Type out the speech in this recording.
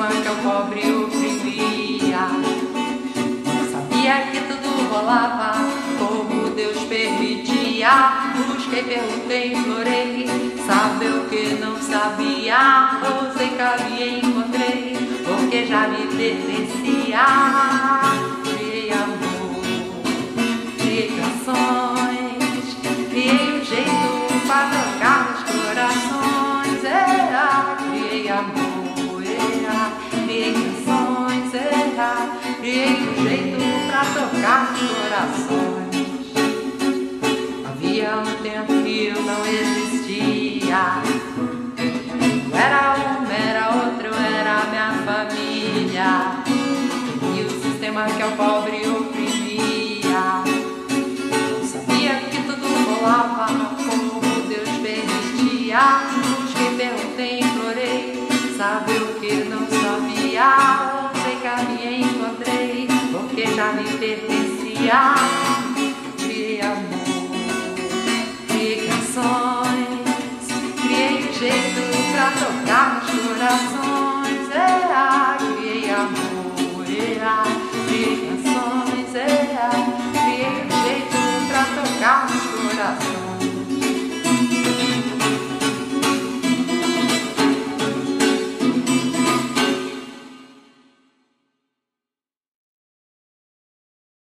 sistema que o pobre oprimia. Sabia que tudo rolava como Deus permitia. Busquei, perguntei, implorei, saber o que não sabia. Ousei, caminhei, encontrei, porque já me pertencia. Criei amor, criei canções, criei um jeito para tocar os corações. Criei amor, criei canções, criei um jeito para tocar os corações. Havia um tempo que eu não existia. Eu era um, era outro, era minha família. E o sistema que o pobre oprimia. Eu sabia que tudo rolava como Deus permitia. Busquei, perguntei, implorei, saber o que não sabia. Ousei, caminhei, encontrei, porque já me pertencia.